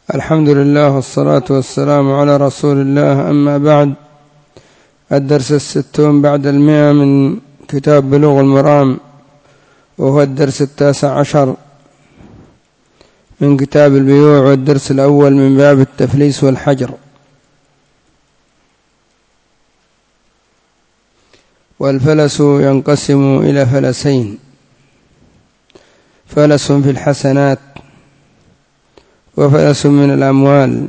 الحمد لله والصلاة والسلام على رسول الله. أما بعد، الدرس 60 بعد 100 من كتاب بلوغ المرام، وهو الدرس 19 من كتاب البيوع، والدرس الأول من باب التفليس والحجر. والفلس ينقسم إلى فلسين: فلس في الحسنات وفلس من الأموال.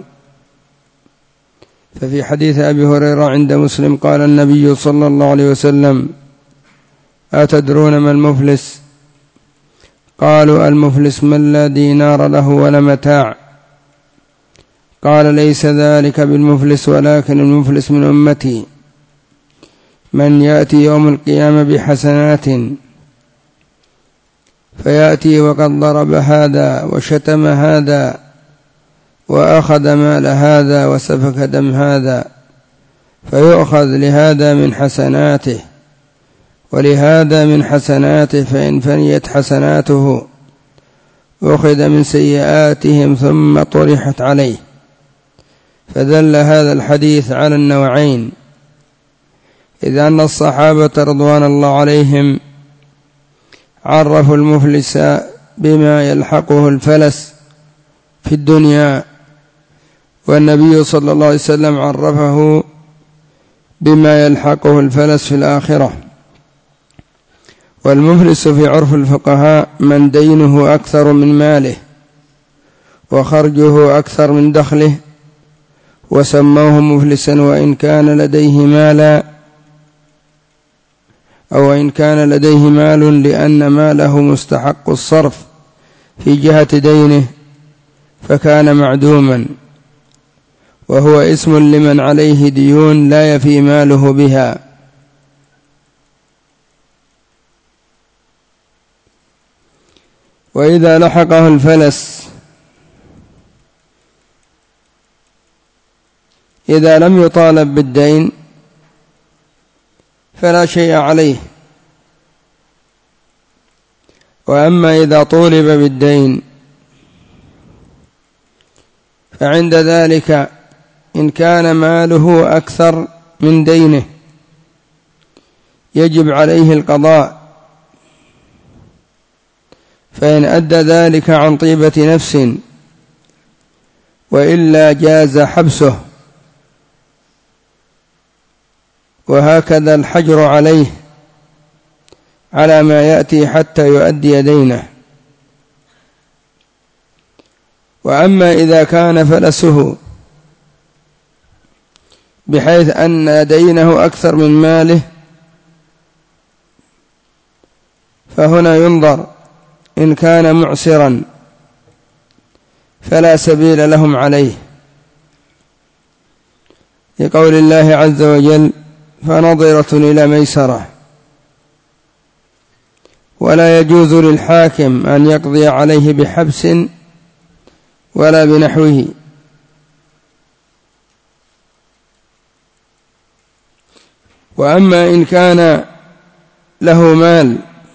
ففي حديث أبي هريرة عند مسلم قال النبي صلى الله عليه وسلم: أتدرون ما المفلس؟ قالوا: المفلس من لا دينار له ولا متاع. قال: ليس ذلك بالمفلس، ولكن المفلس من أمتي من يأتي يوم القيامة بحسنات فيأتي وقد ضرب هذا وشتم هذا وأخذ مال هذا وسفك دم هذا، فيؤخذ لهذا من حسناته ولهذا من حسناته، فإن فنيت حسناته أخذ من سيئاتهم ثم طرحت عليه. فدل هذا الحديث على النوعين، إذ أن الصحابة رضوان الله عليهم عرفوا المفلس بما يلحقه الفلس في الدنيا، والنبي صلى الله عليه وسلم عرفه بما يلحقه الفلس في الآخرة. والمفلس في عرف الفقهاء من دينه أكثر من ماله وخرجه أكثر من دخله، وسموه مفلسا وإن كان لديه مالا، أو إن كان لديه مال لأن ماله مستحق الصرف في جهة دينه فكان معدوما، وهو اسم لمن عليه ديون لا يفي ماله بها. وإذا لحقه الفلس إذا لم يطالب بالدين فلا شيء عليه، وأما إذا طولب بالدين فعند ذلك إن كان ماله أكثر من دينه يجب عليه القضاء، فإن أدى ذلك عن طيبة نفس وإلا جاز حبسه، وهكذا الحجر عليه على ما يأتي حتى يؤدي دينه. وأما إذا كان فلسه بحيث أن دينه أكثر من ماله فهنا ينظر، إن كان معسرا فلا سبيل لهم عليه، لقول الله عز وجل: فنظرة إلى ميسرة. ولا يجوز للحاكم أن يقضي عليه بحبس ولا بنحوه. وأما إن كان له مال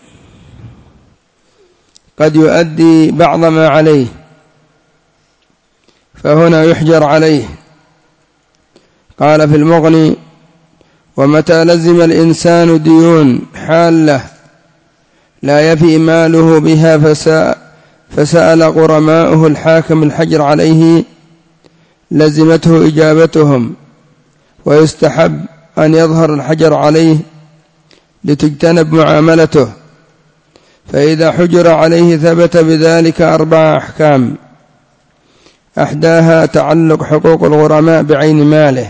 قد يؤدي بعض ما عليه فهنا يحجر عليه. قال في المغني: ومتى لزم الإنسان ديون حالة لا يفي ماله بها فسأل غرماؤه الحاكم الحجر عليه لزمته إجابتهم، ويستحب أن يظهر الحجر عليه لتجتنب معاملته. فإذا حجر عليه ثبت بذلك 4 أحكام: أحداها تعلق حقوق الغرماء بعين ماله،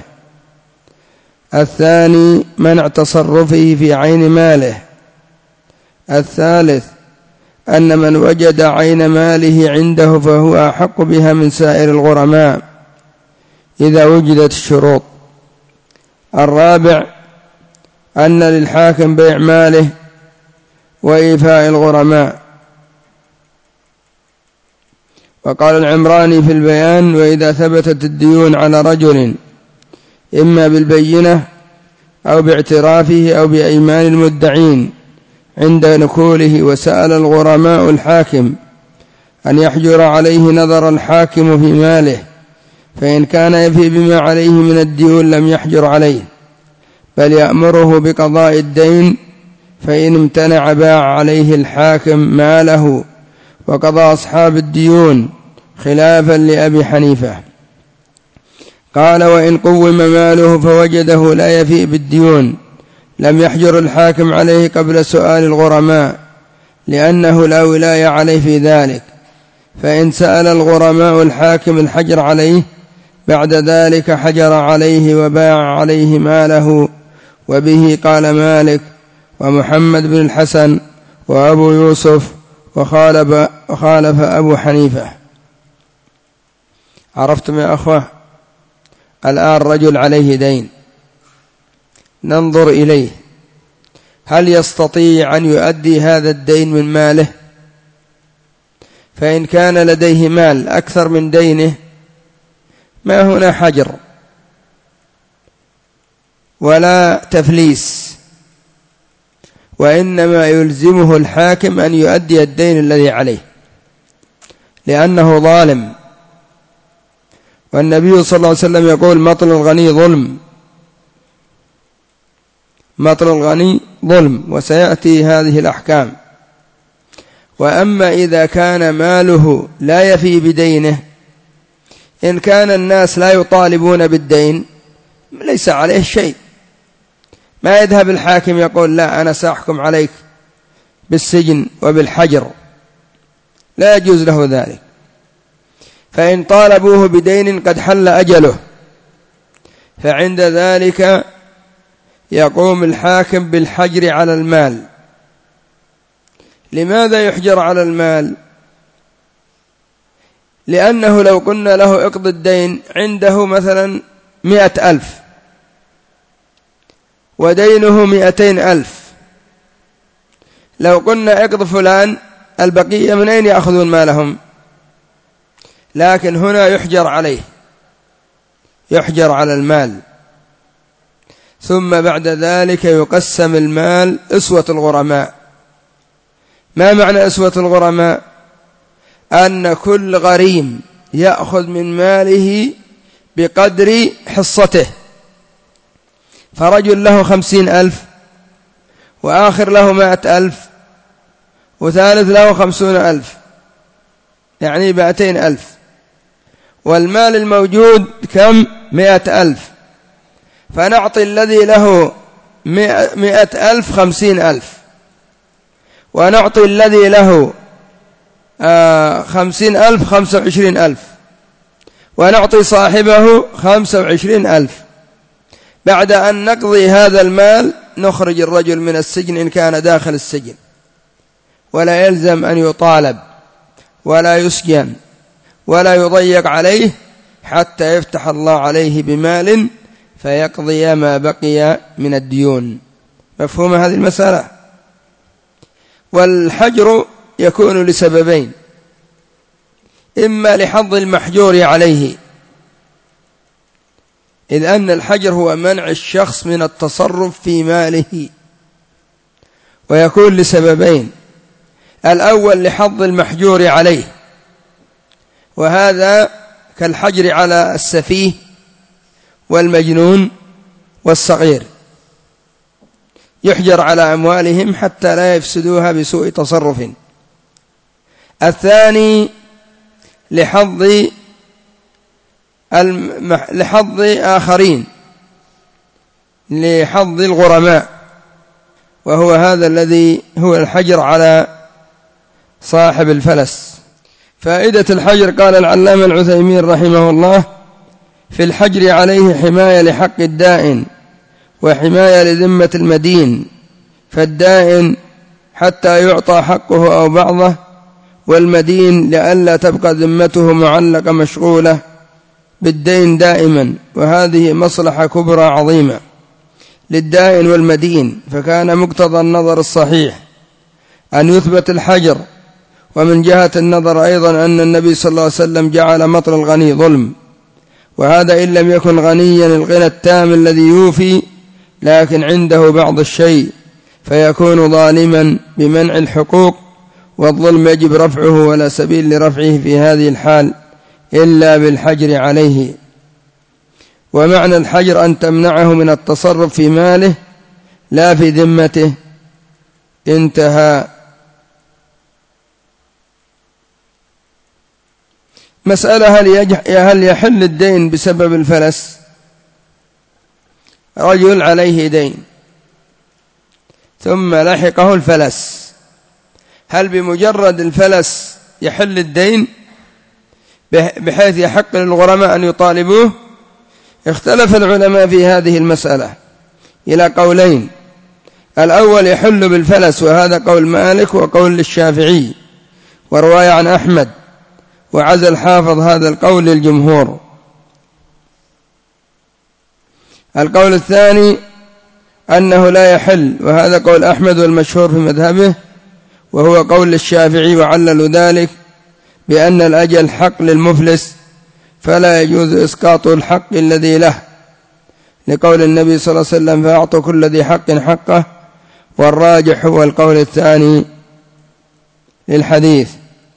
الثاني منع تصرفه في عين ماله، الثالث أن من وجد عين ماله عنده فهو أحق بها من سائر الغرماء إذا وجدت الشروط، الرابع أن للحاكم بيع ماله وإيفاء الغرماء. وقال العمراني في البيان: وإذا ثبتت الديون على رجل إما بالبينة أو باعترافه أو بأيمان المدعين عند نكوله، وسأل الغرماء الحاكم أن يحجر عليه نظر الحاكم في ماله، فإن كان يفي بما عليه من الديون لم يحجر عليه، بل يأمره بقضاء الدين، فإن امتنع باع عليه الحاكم ماله وقضى أصحاب الديون، خلافا لأبي حنيفة. قال: وإن قوم ماله فوجده لا يفي بالديون لم يحجر الحاكم عليه قبل سؤال الغرماء، لأنه لا ولاية عليه في ذلك، فإن سأل الغرماء الحاكم الحجر عليه بعد ذلك حجر عليه وباع عليه ماله. وبه قال مالك ومحمد بن الحسن وأبو يوسف، وخالف أبو حنيفة. عرفتم يا أخوة؟ الآن رجل عليه دين، ننظر إليه هل يستطيع أن يؤدي هذا الدين من ماله؟ فإن كان لديه مال أكثر من دينه ما هنا حجر ولا تفليس، وإنما يلزمه الحاكم أن يؤدي الدين الذي عليه، لأنه ظالم. والنبي صلى الله عليه وسلم يقول: مطل الغني ظلم، مطل الغني ظلم، وسيأتي هذه الأحكام. وأما إذا كان ماله لا يفي بدينه، إن كان الناس لا يطالبون بالدين ليس عليه شيء، ما يذهب الحاكم يقول: لا أنا سأحكم عليك بالسجن وبالحجر، لا يجوز له ذلك. فإن طالبوه بدين قد حل أجله، فعند ذلك يقوم الحاكم بالحجر على المال. لماذا يحجر على المال؟ لأنه لو قلنا له اقض الدين، عنده مثلا 100,000 ودينه 200,000، لو قلنا اقض فلان البقية من أين يأخذون مالهم؟ لكن هنا يحجر عليه، يحجر على المال. ثم بعد ذلك يقسم المال أسوة الغرماء. ما معنى أسوة الغرماء؟ أن كل غريم يأخذ من ماله بقدر حصته، فرجل له 50,000 وآخر له 100,000 وثالث له 50,000، يعني 200,000، والمال الموجود كم؟ 100,000، فنعطي الذي له 100,000 50,000، ونعطي الذي له 50,000 25,000، ونعطي صاحبه 25,000. بعد أن نقضي هذا المال نخرج الرجل من السجن إن كان داخل السجن، ولا يلزم أن يطالب ولا يسجن ولا يضيق عليه حتى يفتح الله عليه بمال فيقضي ما بقي من الديون. مفهوم هذه المسألة؟ والحجر يكون لسببين: إما لحظ المحجور عليه، إذ أن الحجر هو منع الشخص من التصرف في ماله، ويكون لسببين: الأول لحظ المحجور عليه، وهذا كالحجر على السفيه والمجنون والصغير، يحجر على أموالهم حتى لا يفسدوها بسوء تصرف. الثاني لحظ آخرين، لحظ الغرماء، وهو هذا الذي هو الحجر على صاحب الفلس. فائدة الحجر: قال العلامة العثيمين رحمه الله: في الحجر عليه حماية لحق الدائن وحماية لذمة المدين، فالدائن حتى يعطى حقه أو بعضه، والمدين لئلا تبقى ذمته معلقة مشغولة بالدين دائما، وهذه مصلحة كبرى عظيمة للدائن والمدين، فكان مقتضى النظر الصحيح أن يثبت الحجر. ومن جهة النظر أيضا أن النبي صلى الله عليه وسلم جعل مطل الغني ظلم، وهذا إن لم يكن غنيا الغنى التام الذي يوفي، لكن عنده بعض الشيء، فيكون ظالما بمنع الحقوق والظلم يجب رفعه ولا سبيل لرفعه في هذه الحال إلا بالحجر عليه. ومعنى الحجر أن تمنعه من التصرف في ماله لا في ذمته. انتهى. مسألة: هل يحل الدين بسبب الفلس؟ رجل عليه دين ثم لحقه الفلس، هل بمجرد الفلس يحل الدين بحيث يحق للغرماء أن يطالبوه؟ اختلف العلماء في هذه المسألة إلى قولين: الأول يحل بالفلس، وهذا قول مالك وقول للشافعي ورواية عن أحمد، وعزى الحافظ هذا القول للجمهور. القول الثاني أنه لا يحل، وهذا قول أحمد والمشهور في مذهبه، وهو قول للشافعي، وعللوا ذلك بأن الأجل حق للمفلس فلا يجوز إسقاط الحق الذي له، لقول النبي صلى الله عليه وسلم: فأعطوا كل ذي حق حقه. والراجح هو القول الثاني للحديث.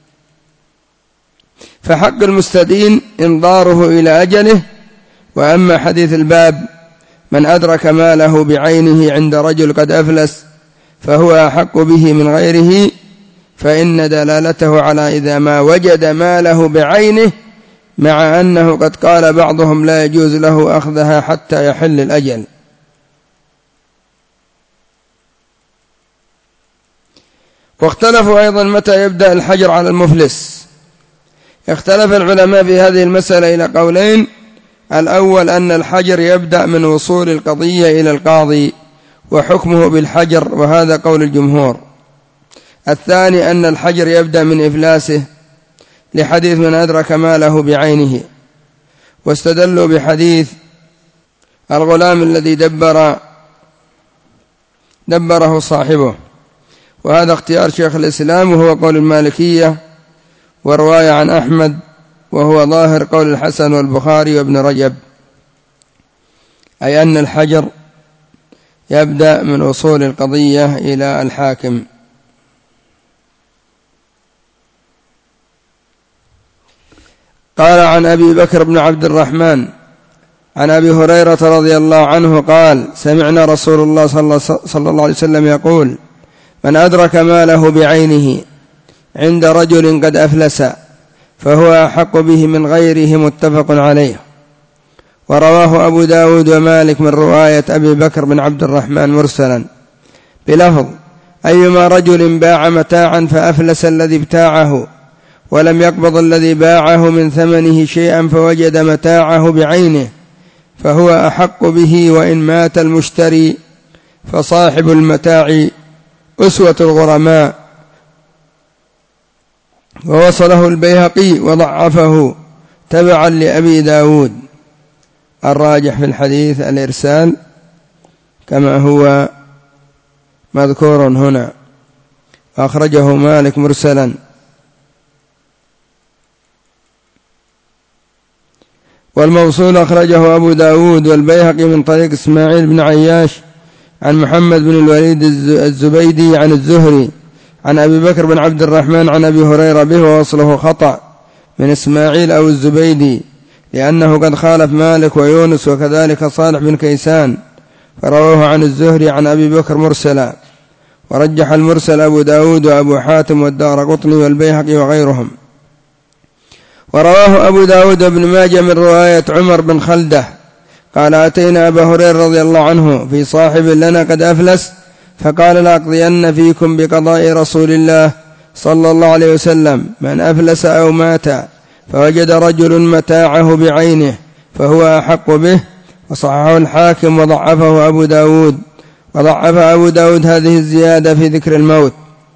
فحق المستدين إنظاره إلى أجله. وأما حديث الباب: من أدرك ماله بعينه عند رجل قد أفلس فهو أحق به من غيره، فإن دلالته على إذا ما وجد ماله بعينه، مع أنه قد قال بعضهم لا يجوز له أخذها حتى يحل الأجل. واختلفوا أيضا متى يبدأ الحجر على المفلس. اختلف العلماء في هذه المسألة إلى قولين: الأول أن الحجر يبدأ من وصول القضية إلى القاضي وحكمه بالحجر، وهذا قول الجمهور. الثاني أن الحجر يبدأ من إفلاسه، لحديث من أدرك ماله بعينه، واستدلوا بحديث الغلام الذي دبره صاحبه، وهذا اختيار شيخ الإسلام وهو قول المالكية ورواية عن أحمد، وهو ظاهر قول الحسن والبخاري وابن رجب، أي أن الحجر يبدأ من وصول القضية إلى الحاكم. قال عن أبي بكر بن عبد الرحمن عن أبي هريرة رضي الله عنه قال: سمعنا رسول الله صلى الله عليه وسلم يقول: من أدرك ماله بعينه عند رجل قد أفلس فهو أحق به من غيره، متفق عليه. ورواه أبو داود ومالك من رواية أبي بكر بن عبد الرحمن مرسلا بلفظ: أيما رجل باع متاعا فأفلس الذي ابتاعه ولم يقبض الذي باعه من ثمنه شيئا فوجد متاعه بعينه فهو أحق به، وإن مات المشتري فصاحب المتاع أسوة الغرماء. ووصله البيهقي وضعفه تبعا لأبي داود. الراجح في الحديث الإرسال كما هو مذكور هنا، أخرجه مالك مرسلا. والموصول أخرجه أبو داود والبيهقي من طريق إسماعيل بن عياش عن محمد بن الوليد الزبيدي عن الزهري عن أبي بكر بن عبد الرحمن عن أبي هريرة به، ووصله خطأ من إسماعيل أو الزبيدي، لأنه قد خالف مالك ويونس وكذلك صالح بن كيسان، فرواه عن الزهري عن أبي بكر مرسلا. ورجح المرسل أبو داود وأبو حاتم والدارقطني والبيهقي وغيرهم. ورواه أبو داود بن ماجه من رواية عمر بن خلدة قال: أتينا أبا هريرة رضي الله عنه في صاحب لنا قد أفلس، فقال: لأقضين فيكم بقضاء رسول الله صلى الله عليه وسلم: من أفلس أو مات فوجد رجل متاعه بعينه فهو أحق به. وصححه الحاكم وضعفه أبو داود، وضعف أبو داود هذه الزيادة في ذكر الموت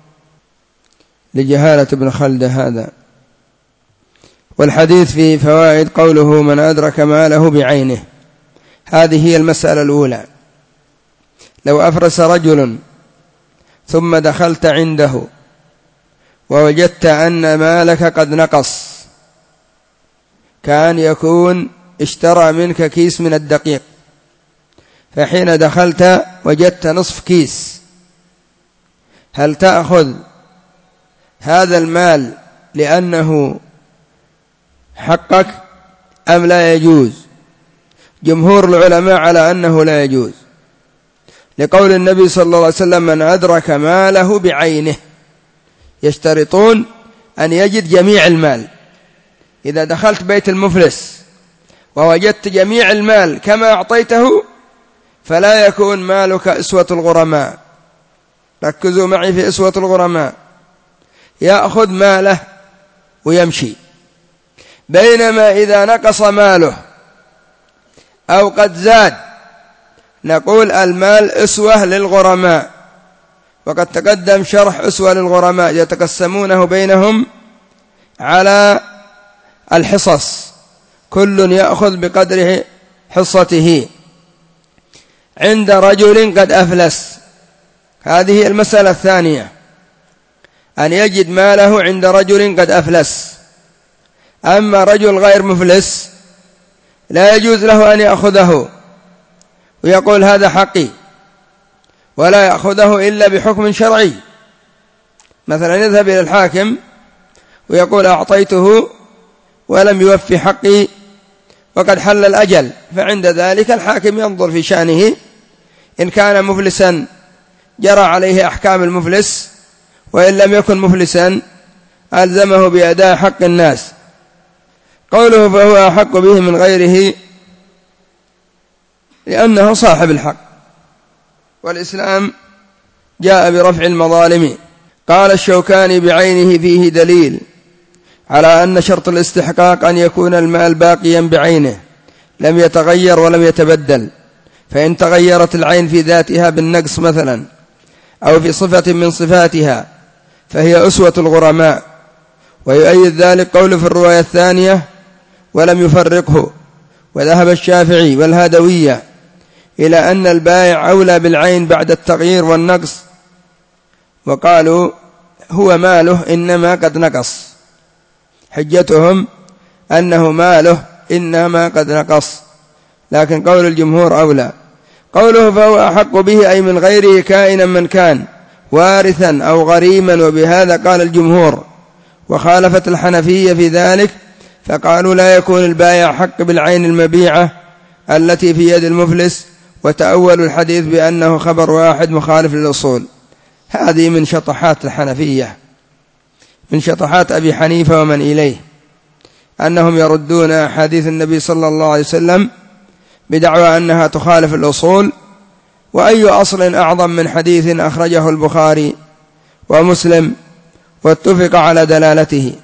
لجهالة ابن خلدة هذا. والحديث في فوائد قوله: من أدرك ماله بعينه، هذه هي المسألة الأولى. لو أفرس رجل ثم دخلت عنده ووجدت أن مالك قد نقص، كان يكون اشترى منك كيس من الدقيق، فحين دخلت وجدت نصف كيس، هل تأخذ هذا المال لأنه حقك أم لا يجوز؟ جمهور العلماء على أنه لا يجوز، لقول النبي صلى الله عليه وسلم: من أدرك ماله بعينه. يشترطون أن يجد جميع المال. إذا دخلت بيت المفلس ووجدت جميع المال كما أعطيته فلا يكون مالك أسوة الغرماء. ركزوا معي في أسوة الغرماء، يأخذ ماله ويمشي. بينما إذا نقص ماله أو قد زاد نقول المال أسوة للغرماء، وقد تقدم شرح أسوة للغرماء، يتقسمونه بينهم على الحصص، كل يأخذ بقدر حصته. عند رجل قد أفلس، هذه المسألة الثانية، أن يجد ماله عند رجل قد أفلس. أما رجل غير مفلس لا يجوز له أن يأخذه ويقول هذا حقي، ولا يأخذه إلا بحكم شرعي. مثلا يذهب إلى الحاكم ويقول أعطيته ولم يوفي حقي وقد حل الأجل، فعند ذلك الحاكم ينظر في شأنه، إن كان مفلسا جرى عليه أحكام المفلس، وإن لم يكن مفلسا ألزمه بأداء حق الناس. قوله فهو أحق به من غيره لأنه صاحب الحق، والإسلام جاء برفع المظالم. قال الشوكاني: بعينه فيه دليل على أن شرط الاستحقاق أن يكون المال باقيا بعينه لم يتغير ولم يتبدل، فإن تغيرت العين في ذاتها بالنقص مثلا أو في صفة من صفاتها فهي أسوة الغرماء. ويؤيد ذلك قول في الرواية الثانية: ولم يفرقه. وذهب الشافعي والهادوية إلى أن البائع أولى بالعين بعد التغيير والنقص، وقالوا هو ماله إنما قد نقص، حجتهم أنه ماله إنما قد نقص، لكن قول الجمهور أولى. قوله فهو أحق به أي من غيره كائنا من كان، وارثا أو غريما، وبهذا قال الجمهور. وخالفت الحنفية في ذلك فقالوا لا يكون البائع حق بالعين المبيعة التي في يد المفلس، وتأولوا الحديث بأنه خبر واحد مخالف للأصول. هذه من شطحات الحنفية، من شطحات أبي حنيفة ومن إليه، أنهم يردون أحاديث النبي صلى الله عليه وسلم بدعوى أنها تخالف الأصول. وأي أصل أعظم من حديث أخرجه البخاري ومسلم واتفق على دلالته.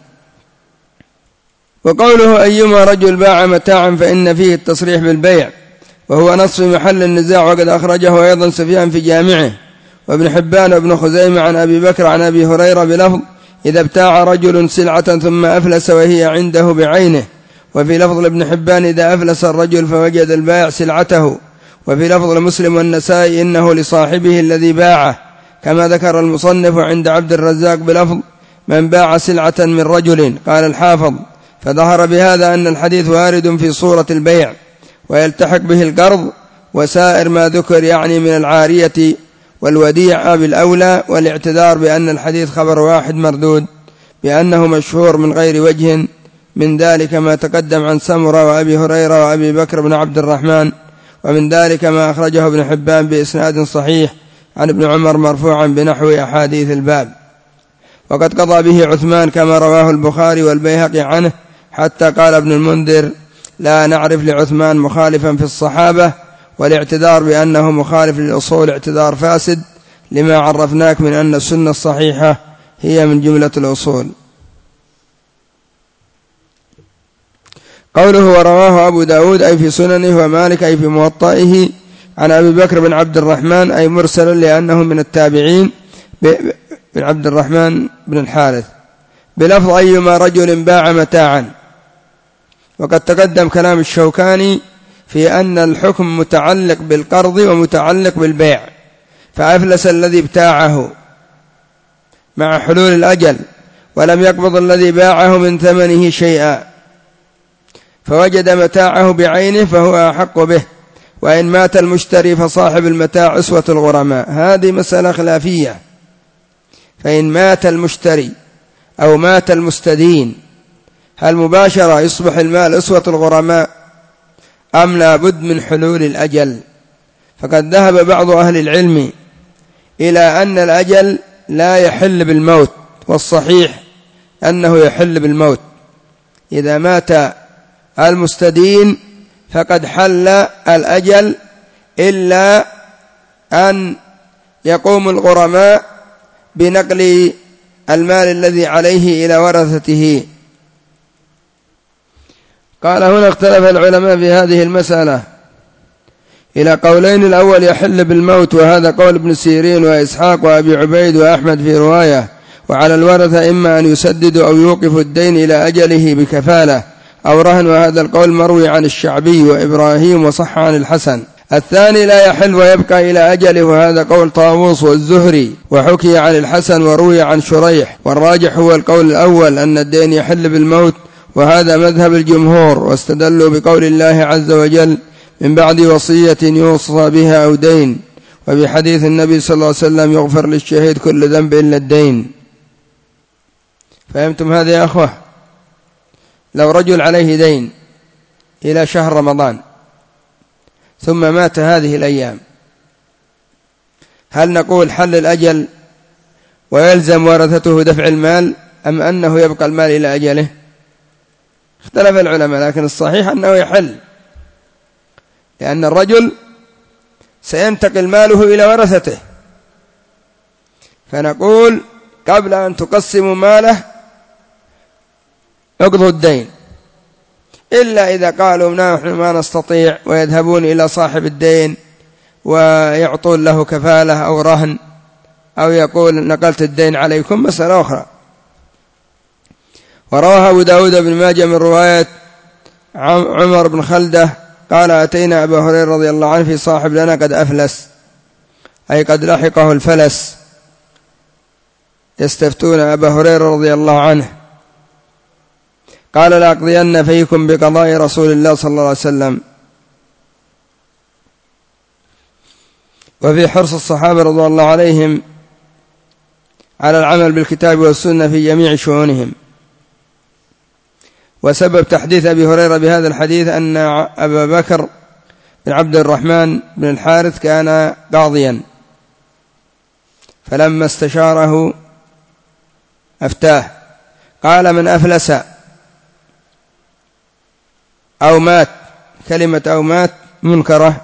وقوله أيما رجل باع متاعا فإن فيه التصريح بالبيع، وهو نص في محل النزاع، وقد أخرجه أيضا سفيان في جامعه، وابن حبان وابن خزيمة عن أبي بكر عن أبي هريرة بلفظ: إذا ابتاع رجل سلعة ثم أفلس وهي عنده بعينه. وفي لفظ لابن حبان: إذا أفلس الرجل فوجد البائع سلعته. وفي لفظ لمسلم والنسائي: إنه لصاحبه الذي باعه، كما ذكر المصنف عند عبد الرزاق بلفظ: من باع سلعة من رجل. قال الحافظ: فظهر بهذا أن الحديث وارد في صورة البيع، ويلتحق به القرض وسائر ما ذكر، يعني من العارية والوديعة بالأولى. والاعتذار بأن الحديث خبر واحد مردود بأنه مشهور من غير وجه، من ذلك ما تقدم عن سمرة وأبي هريرة وأبي بكر بن عبد الرحمن، ومن ذلك ما أخرجه ابن حبان بإسناد صحيح عن ابن عمر مرفوعا بنحو أحاديث الباب. وقد قضى به عثمان كما رواه البخاري والبيهقي عنه، حتى قال ابن المنذر: لا نعرف لعثمان مخالفا في الصحابة، والاعتذار بأنه مخالف للأصول اعتذار فاسد، لما عرفناك من أن السنة الصحيحة هي من جملة الأصول. قوله ورواه أبو داود أي في سننه، ومالك أي في موطئه، عن أبي بكر بن عبد الرحمن أي مرسلا لأنه من التابعين، بن عبد الرحمن بن الحارث، بلفظ أيما رجل باع متاعا. وقد تقدم كلام الشوكاني في أن الحكم متعلق بالقرض ومتعلق بالبيع، فأفلس الذي ابتاعه مع حلول الأجل ولم يقبض الذي باعه من ثمنه شيئا، فوجد متاعه بعينه فهو أحق به. وإن مات المشتري فصاحب المتاع أسوة الغرماء. هذه مسألة خلافية، فإن مات المشتري أو مات المستدين، هل مباشرة يصبح المال أسوة الغرماء أم لا بد من حلول الأجل؟ فقد ذهب بعض أهل العلم إلى أن الأجل لا يحل بالموت، والصحيح أنه يحل بالموت. إذا مات المستدين فقد حل الأجل، إلا أن يقوم الغرماء بنقل المال الذي عليه إلى ورثته. قال هنا اختلف العلماء في هذه المسألة إلى قولين: الأول يحل بالموت، وهذا قول ابن سيرين وإسحاق وأبي عبيد وأحمد في رواية، وعلى الورثة إما أن يسددوا أو يوقفوا الدين إلى أجله بكفالة أو رهن، وهذا القول مروي عن الشعبي وإبراهيم وصح عن الحسن. الثاني لا يحل ويبقى إلى أجله، وهذا قول طاووس والزهري، وحكي عن الحسن وروي عن شريح، والراجح هو القول الأول أن الدين يحل بالموت، وهذا مذهب الجمهور، واستدلوا بقول الله عز وجل: من بعد وصية يوصى بها أو دين، وبحديث النبي صلى الله عليه وسلم: يغفر للشهيد كل ذنب إلا الدين. فهمتم هذا يا أخوة؟ لو رجل عليه دين إلى شهر رمضان ثم مات هذه الأيام، هل نقول حل الأجل ويلزم ورثته دفع المال، أم أنه يبقى المال إلى أجله؟ اختلف العلماء، لكن الصحيح أنه يحل، لأن الرجل سينتقل ماله إلى ورثته، فنقول قبل أن تقسموا ماله اقضوا الدين، إلا إذا قالوا نحن ما نستطيع، ويذهبون إلى صاحب الدين ويعطون له كفالة أو رهن، أو يقول نقلت الدين عليكم، مسألة أخرى. ورواه أبو داود بن ماجه من رواية عمر بن خلدة قال: أتينا أبا هريرة رضي الله عنه في صاحب لنا قد أفلس، أي قد لحقه الفلس، يستفتون أبا هريرة رضي الله عنه، قال: لأقضين فيكم بقضاء رسول الله صلى الله عليه وسلم. وفي حرص الصحابة رضي الله عليهم على العمل بالكتاب والسنة في جميع شؤونهم. وسبب تحديث أبي هريرة بهذا الحديث أن أبا بكر بن عبد الرحمن بن الحارث كان قاضيا، فلما استشاره أفتاه، قال: من أفلس أو مات، كلمة أو مات منكرة،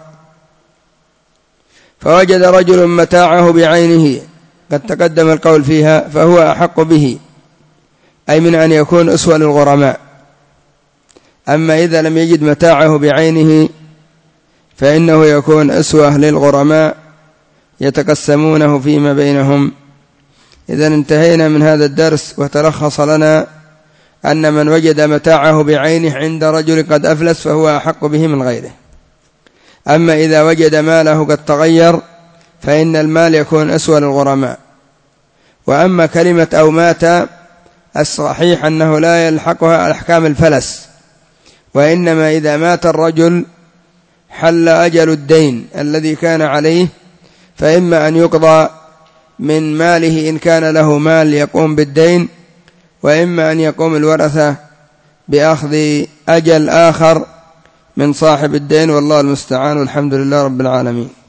فوجد رجل متاعه بعينه قد تقدم القول فيها، فهو أحق به، أي من أن يكون أسوة للغرماء. أما إذا لم يجد متاعه بعينه فإنه يكون أسوة للغرماء يتقسمونه فيما بينهم. إذن انتهينا من هذا الدرس، وتلخص لنا أن من وجد متاعه بعينه عند رجل قد أفلس فهو أحق به من غيره. أما إذا وجد ماله قد تغير فإن المال يكون أسوأ للغرماء. وأما كلمة أو مات، الصحيح أنه لا يلحقها أحكام الفلس، وإنما إذا مات الرجل حل أجل الدين الذي كان عليه، فإما أن يقضى من ماله إن كان له مال يقوم بالدين، وإما أن يقوم الورثة بأخذ أجل آخر من صاحب الدين، والله المستعان، والحمد لله رب العالمين.